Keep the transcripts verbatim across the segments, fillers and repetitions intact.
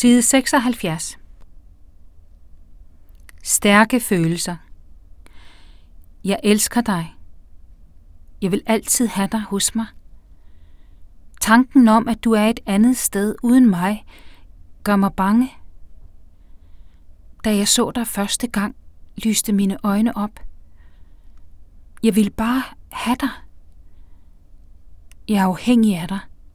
Side seksoghalvfjerds. Stærke følelser. Jeg elsker dig. Jeg vil altid have dig hos mig. Tanken om, at du er et andet sted uden mig, gør mig bange. Da jeg så dig første gang, lyste mine øjne op. Jeg ville bare have dig. Jeg er afhængig af dig.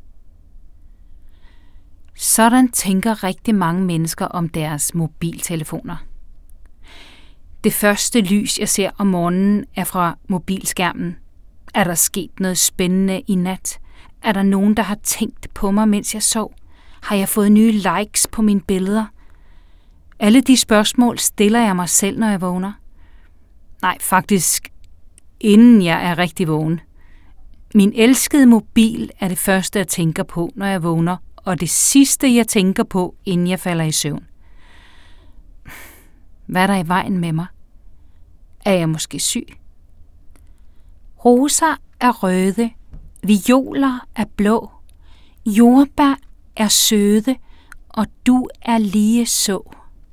Sådan tænker rigtig mange mennesker om deres mobiltelefoner. Det første lys, jeg ser om morgenen, er fra mobilskærmen. Er der sket noget spændende i nat? Er der nogen, der har tænkt på mig, mens jeg sov? Har jeg fået nye likes på mine billeder? Alle de spørgsmål stiller jeg mig selv, når jeg vågner. Nej, faktisk inden jeg er rigtig vågen. Min elskede mobil er det første, jeg tænker på, når jeg vågner, og det sidste, jeg tænker på, inden jeg falder i søvn. Hvad er der i vejen med mig? Er jeg måske syg? Roser er røde, violer er blå, jordbær er søde, og du er lige så.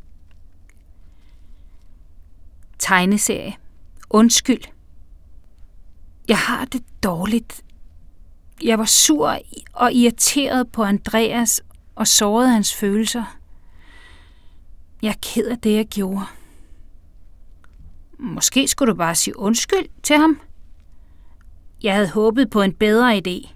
Tegneserie. Undskyld. Jeg har det dårligt. Jeg var sur og irriteret på Andreas og sårede hans følelser. Jeg er ked af det, jeg gjorde. Måske skulle du bare sige undskyld til ham. Jeg havde håbet på en bedre idé.